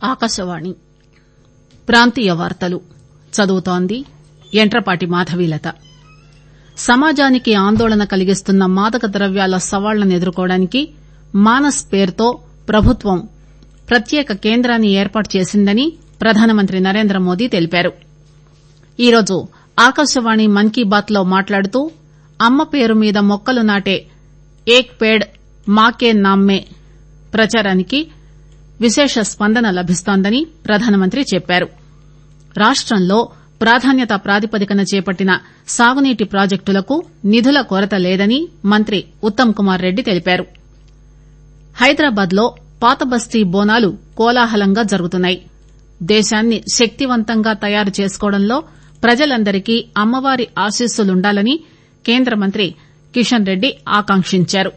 ఆకాశవాణి ప్రాంతీయ వార్తలు చదువుతోంది యంట్రపాటి మాధవీలత. సమాజానికి ఆందోళన కలిగిస్తున్న మాదక ద్రవ్యాల సవాళ్లను ఎదుర్కోవడానికి మానస్ పేరుతో ప్రభుత్వం ప్రత్యేక కేంద్రాన్ని ఏర్పాటు చేసిందని ప్రధానమంత్రి నరేంద్రమోదీ తెలిపారు. ఈరోజు ఆకాశవాణి మన్ కీ బాత్ లో మాట్లాడుతూ అమ్మ పేరు మీద మొక్కలు నాటే ఏక్ పేడ్ మాకే నామ్ మే ప్రచారానికి విశేష స్పందన లభిస్తోందని ప్రధానమంత్రి చెప్పారు. రాష్టంలో ప్రాధాన్యతా ప్రాతిపదికన చేపట్టిన సాగునీటి ప్రాజెక్టులకు నిధుల కొరత లేదని మంత్రి ఉత్తమ్ కుమార్ రెడ్డి తెలిపారు. హైదరాబాద్ లో పాతబస్తీ బోనాలు కోలాహలంగా జరుగుతున్నాయి. దేశాన్ని శక్తివంతంగా తయారు చేసుకోవడంలో ప్రజలందరికీ అమ్మవారి ఆశీస్సులుండాలని కేంద్ర మంత్రి కిషన్ రెడ్డి ఆకాంక్షించారు.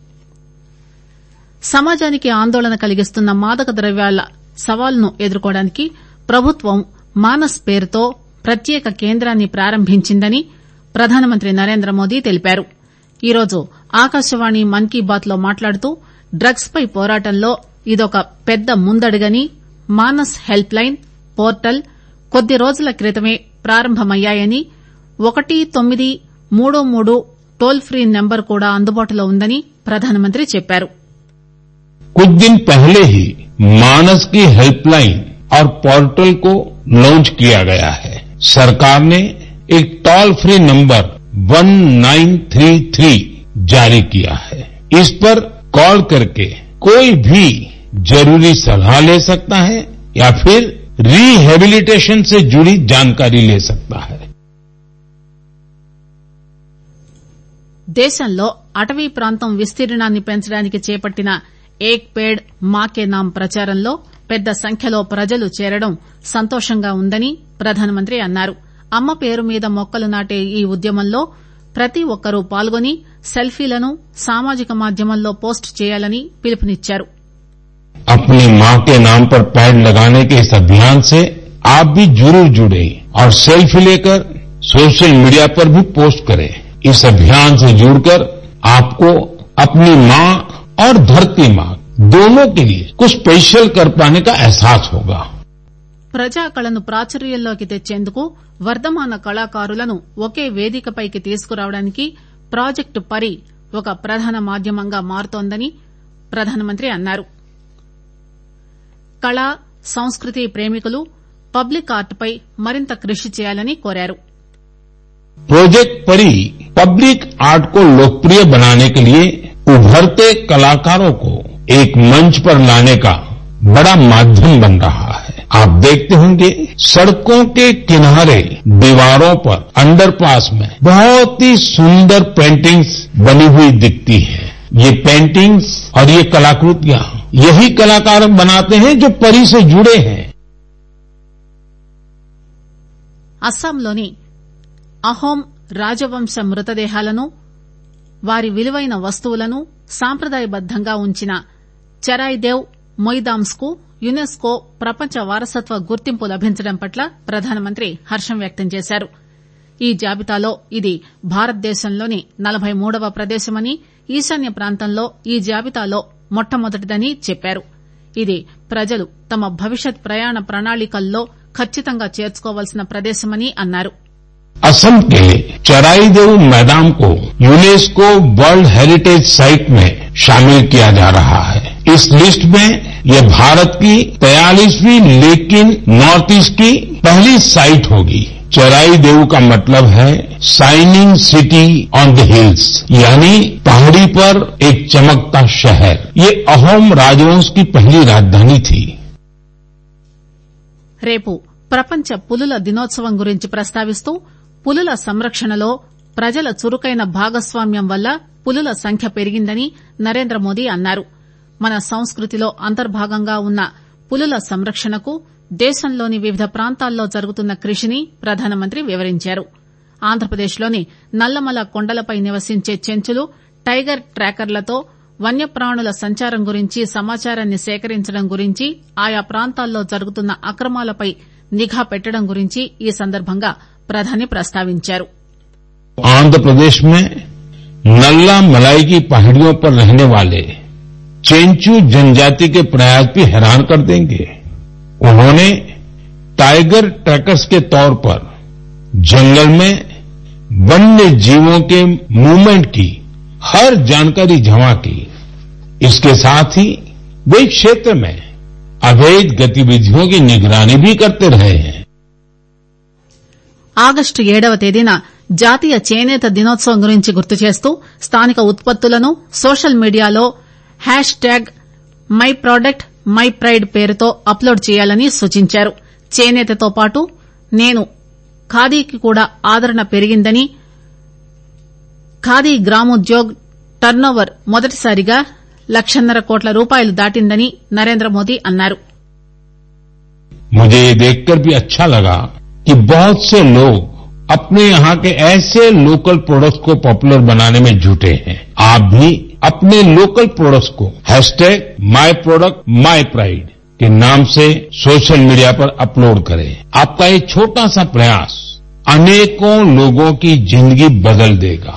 సమాజానికి ఆందోళన కలిగిస్తున్న మాదక ద్రవ్యాల సవాలును ఎదుర్కోవడానికి ప్రభుత్వం మానస్ పేరుతో ప్రత్యేక కేంద్రాన్ని ప్రారంభించిందని ప్రధానమంత్రి నరేంద్రమోదీ తెలిపారు. ఈరోజు ఆకాశవాణి మన్ కీ బాత్ లో మాట్లాడుతూ డ్రగ్స్ పై పోరాటంలో ఇదొక పెద్ద ముందడుగని, మానస్ హెల్ప్ లైన్, పోర్టల్ కొద్ది రోజుల క్రితమే ప్రారంభమయ్యాయని, 1933 టోల్ ఫ్రీ నంబర్ కూడా అందుబాటులో ఉందని ప్రధానమంత్రి చెప్పారు. कुछ दिन पहले ही मानस की हेल्पलाइन और पोर्टल को लॉन्च किया गया है. सरकार ने एक टोल फ्री नंबर 1933 जारी किया है. इस पर कॉल करके कोई भी जरूरी सलाह ले सकता है या फिर रिहेबिलिटेशन से जुड़ी जानकारी ले सकता है. దేశంలో అటవీ ప్రాంతం విస్తీర్ణాన్ని పెంచడానికి చేపట్టిన ఏక్ పేడ్ మాకే నామ్ ప్రచారంలో పెద్ద సంఖ్యలో ప్రజలు చేరడం సంతోషంగా ఉందని ప్రధానమంత్రి అన్నారు. అమ్మ పేరు మీద మొక్కలు నాటే ఈ ఉద్యమంలో ప్రతి ఒక్కరూ పాల్గొని సెల్ఫీలను సామాజిక మాధ్యమంలో పోస్ట్ చేయాలని పిలుపునిచ్చారు. अपनी मां के नाम पर पेड़ लगाने के इस अभियान से आप भी जरूर जुड़े और सेल्फी लेकर सोशल मीडिया पर भी पोस्ट करें. इस अभियान से जुड़कर आपको अपनी मां और धरती मां दोनों के लिए कुछ स्पेशल कर पाने का एहसास होगा. ప్రజా కళను ప్రాచుర్యంలోకి తెచ్చేందుకు వర్ధమాన కళాకారులను ఒకే వేదికపైకి తీసుకురావడానికి ప్రాజెక్టు పరి ఒక ప్రధాన మాధ్యమంగా మారుతోందని ప్రధానమంత్రి అన్నారు. కళ, సంస్కృతి ప్రేమికులు పబ్లిక్ ఆర్ట్ పై మరింత కృషి చేయాలని కోరారు. प्रोजेक्ट परी पब्लिक आर्ट को लोकप्रिय बनाने के लिए उभरते कलाकारों को एक मंच पर लाने का बड़ा माध्यम बन रहा है. आप देखते होंगे सड़कों के किनारे, दीवारों पर, अंडरपास में बहुत ही सुंदर पेंटिंग्स बनी हुई दिखती है. ये पेंटिंग्स और ये कलाकृतियां यही कलाकार बनाते हैं जो परी से जुड़े हैं. అస్సాంలోని అహోం రాజవంశ మృతదేహాలను, వారి విలువైన వస్తువులను సాంప్రదాయబద్దంగా ఉంచిన చెరాయిదేవ్ మొయిదామ్స్ కు యునెస్కో ప్రపంచ వారసత్వ గుర్తింపు లభించడం పట్ల ప్రధానమంత్రి హర్షం వ్యక్తం చేశారు. ఈ జాబితాలో ఇది భారతదేశంలోని 43వ ప్రదేశమని, ఈశాన్య ప్రాంతంలో ఈ జాబితాలో మొట్టమొదటిదని చెప్పారు. ఇది ప్రజలు తమ భవిష్యత్ ప్రయాణ ప్రణాళికల్లో ఖచ్చితంగా చేర్చుకోవాల్సిన ప్రదేశమని అన్నారు. असम के चराईदेव मैदान को यूनेस्को वर्ल्ड हेरिटेज साइट में शामिल किया जा रहा है. इस लिस्ट में यह भारत की 43वीं लेकिन नॉर्थ ईस्ट की पहली साइट होगी. चराईदेव का मतलब है shining city on the hills, यानी पहाड़ी पर एक चमकता शहर. ये अहोम राजवंश की पहली राजधानी थी. రేపు ప్రపంచ పులుల దినోత్సవం గురించి ప్రస్తావిస్తూ పులుల సంరక్షణలో ప్రజల చురుకైన భాగస్వామ్యం వల్ల పులుల సంఖ్య పెరిగిందని నరేంద్రమోదీ అన్నారు. మన సంస్కృతిలో అంతర్భాగంగా ఉన్న పులుల సంరక్షణకు దేశంలోని వివిధ ప్రాంతాల్లో జరుగుతున్న కృషిని ప్రధానమంత్రి వివరించారు. ఆంధ్రప్రదేశ్లోని నల్లమల కొండలపై నివసించే చెంచులు, టైగర్ ట్రాకర్లతో వన్యప్రాణుల సంచారం గురించి సమాచారాన్ని సేకరించడం గురించి, ఆయా ప్రాంతాల్లో జరుగుతున్న అక్రమాలపై నిఘా పెట్టడం గురించి ఈ సందర్భంగా ప్రధాని ప్రస్తావించారు. आंध्र प्रदेश में नल्ला मलाई की पहाड़ियों पर रहने वाले चेंचू जनजाति के प्रयास भी हैरान कर देंगे. उन्होंने टाइगर ट्रैकर्स के तौर पर जंगल में वन्य जीवों के मूवमेंट की हर जानकारी जमा की। इसके साथ ही वे क्षेत्र में अवैध गतिविधियों की निगरानी भी करते रहे हैं। ఆగస్టు 7వ తేదీన జాతీయ చేనేత దినోత్సవం గురించి గుర్తు చేస్తూ స్థానిక ఉత్పత్తులను సోషల్ మీడియాలో hashtag my product my pride పేరుతో అప్లోడ్ చేయాలని సూచించారు. చేనేతతో పాటు నేను ఖాదీకి కూడా ఆదరణ పెరిగిందని, ఖాదీ గ్రామోద్యోగ్ టర్నోవర్ మొదటిసారిగా 1,50,000 కోట్ల రూపాయలు దాటిందని నరేంద్ర మోదీ అన్నారు. मुझे ये देखकर भी अच्छा लगा कि बहुत से लोग अपने यहाँ के ऐसे लोकल प्रोडक्ट्स को पॉपुलर बनाने में जुटे हैं। आप भी अपने लोकल प्रोडक्ट्स को hashtag my product my pride के नाम से सोशल मीडिया पर अपलोड करें। आपका ये छोटा सा प्रयास अनेकों लोगों की जिंदगी बदल देगा।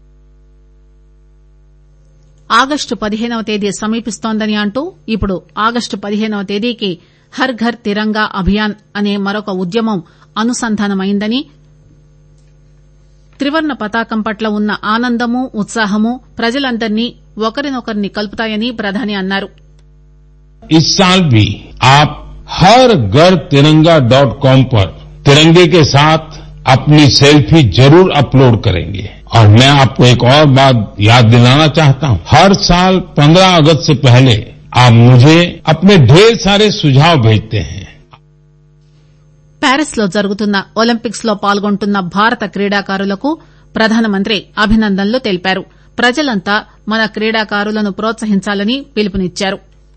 ఆగస్టు 15వ తేదీ సమీపిస్తోందని అంటూ ఇప్పుడు ఆగస్టు 15వ తేదీకి హర్ ఘర్ తిరంగా అభియాన్ అనే మరొక ఉద్యమం అనుసంధానమైందని, త్రివర్ణ పతాకం పట్ల ఉన్న ఆనందము ఉత్సాహము ప్రజలందరినీ ఒకరినొకరిని కలుపుతాయని ప్రధాని అన్నారు. इस साल भी आप harghirtiranga.com पर तिरंगे के साथ अपनी सेल्फी जरूर अपलोड करेंगे। और मैं आपको एक और बात याद दिलाना चाहता हूं, हर साल 15 अगस्त से पहले आप मुझे अपने ढेर सारे सुझाव भेजते हैं। ప్యారిస్ లో జరుగుతున్న ఒలింపిక్స్ లో పాల్గొంటున్న భారత క్రీడాకారులకు ప్రధానమంత్రి అభినందనలు తెలిపారు. ప్రజలంతా మన క్రీడాకారులను ప్రోత్సహించాలని పిలుపునిచ్చారు.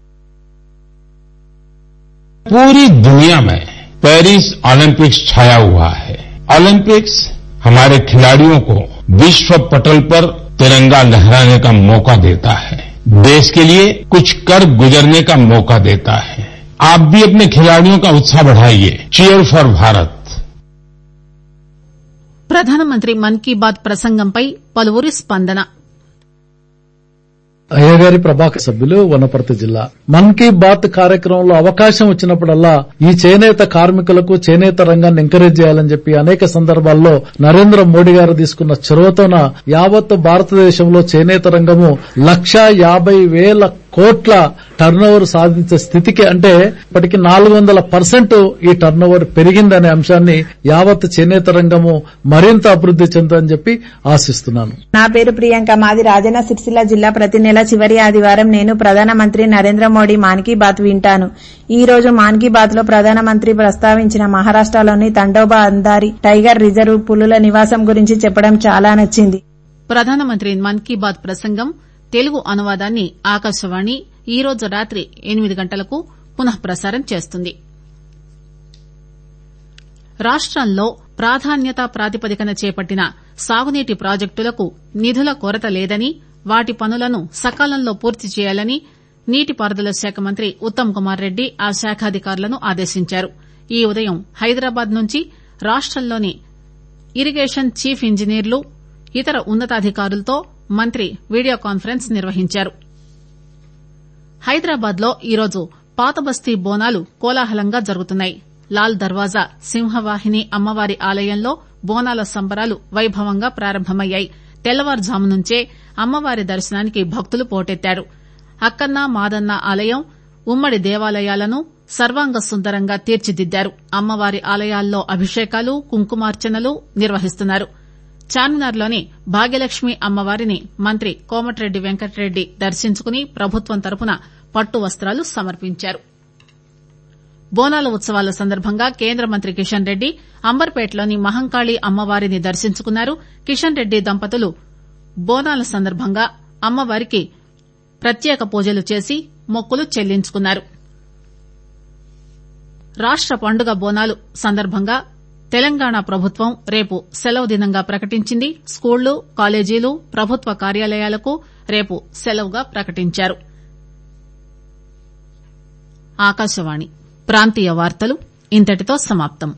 पूरी दुनिया में पेरिस ओलंपिक्स छाया हुआ है। ओलंपिक्स हमारे खिलाड़ियों को विश्व पटल पर तिरंगा लहराने का मौका देता है, देश के लिए कुछ कर गुजरने का मौका देता है। आप भी अपने खिलाड़ियों का उत्साह बढ़ाइए। Cheer for Bharat. ప్రధానమంత్రి మన్ కీ బాత్ ప్రసంగంపై పలువురి స్పందన. అయ్యగారి ప్రభాకర్ సభ్యులు వనపర్తి జిల్లా. మన్ కీ బాత్ కార్యక్రమంలో అవకాశం వచ్చినప్పుడల్లా ఈ చేనేత కార్మికులకు చేనేత రంగాన్ని ఎంకరేజ్ చేయాలని చెప్పి అనేక సందర్భాల్లో నరేంద్ర మోడీ గారు తీసుకున్న చొరవతోన యావత్ భారతదేశంలో చేనేత రంగము 1,50,000 కోట్ల టర్నోవర్ సాధించే స్థితికి, అంటే ఇప్పటికి 400% ఈ టర్నోవర్ పెరిగిందనే అంశాన్ని యావత్ చేనేత రంగము మరింత అభివృద్ది చెందుతుందని చెప్పి ఆశిస్తున్నాను. నా పేరు ప్రియాంక. మాది రాజన్న సిరిసిల్ల జిల్లా. ప్రతి నెల చివరి ఆదివారం నేను ప్రధానమంత్రి నరేంద్ర మోడీ మాన్ కీ బాత్ వింటాను. ఈ రోజు మాన్ కీ బాత్ లో ప్రధానమంత్రి ప్రస్తావించిన మహారాష్టలోని తండోబా అందారి టైగర్ రిజర్వ్ పులుల నివాసం గురించి చెప్పడం చాలా నచ్చింది. ప్రధానమంత్రి మన్ కీ బాత్ ప్రసంగం తెలుగు అనువాదాన్ని ఆకాశవాణి ఈ రోజు రాత్రి 8 గంటలకు పునః ప్రసారం చేస్తుంది. రాష్టంలో ప్రాధాన్యతా ప్రాతిపదికన చేపట్టిన సాగునీటి ప్రాజెక్టులకు నిధుల కొరత లేదని, వాటి పనులను సకాలంలో పూర్తి చేయాలని నీటిపారుదల శాఖ మంత్రి ఉత్తమ్ కుమార్ రెడ్డి ఆ శాఖాధికారులను ఆదేశించారు. ఈ ఉదయం హైదరాబాద్ నుంచి రాష్టంలోని ఇరిగేషన్ చీఫ్ ఇంజనీర్లు, ఇతర ఉన్నతాధికారులతో మంత్రి వీడియో కాన్ఫరెన్స్ నిర్వహించారు. హైదరాబాద్ లో ఈరోజు పాతబస్తీ బోనాలు కోలాహలంగా జరుగుతున్నాయి. లాల్ దర్వాజా సింహవాహిని అమ్మవారి ఆలయంలో బోనాల సంబరాలు వైభవంగా ప్రారంభమయ్యాయి. తెల్లవారుజాము నుంచే అమ్మవారి దర్శనానికి భక్తులు పోటెత్తారు. అక్కన్న మాదన్న ఆలయం, ఉమ్మడి దేవాలయాలను సర్వాంగ సుందరంగా తీర్చిదిద్దారు. అమ్మవారి ఆలయాల్లో అభిషేకాలు, కుంకుమార్చనలు నిర్వహిస్తున్నారు. చార్మినార్లోని భాగ్యలక్ష్మి అమ్మవారిని మంత్రి కోమటిరెడ్డి వెంకటరెడ్డి దర్శించుకుని ప్రభుత్వం తరపున పట్టు వస్త్రాలు సమర్పించారు. బోనాల ఉత్సవాల సందర్భంగా కేంద్ర మంత్రి కిషన్ రెడ్డి అంబర్పేటలోని మహంకాళి అమ్మవారిని దర్శించుకున్నారు. కిషన్ రెడ్డి దంపతులు బోనాల సందర్భంగా అమ్మవారికి ప్రత్యేక పూజలు చేసి మొక్కులు చెల్లించుకున్నారు. రాష్ట పండుగ బోనాలు సందర్భంగా తెలంగాణ ప్రభుత్వం రేపు సెలవు దినంగా ప్రకటించింది. స్కూళ్లు, కాలేజీలు, ప్రభుత్వ కార్యాలయాలకు రేపు సెలవుగా ప్రకటించారు. ఆకాశవాణి ప్రాంతీయ వార్తలు ఇంతటితో సమాప్తం.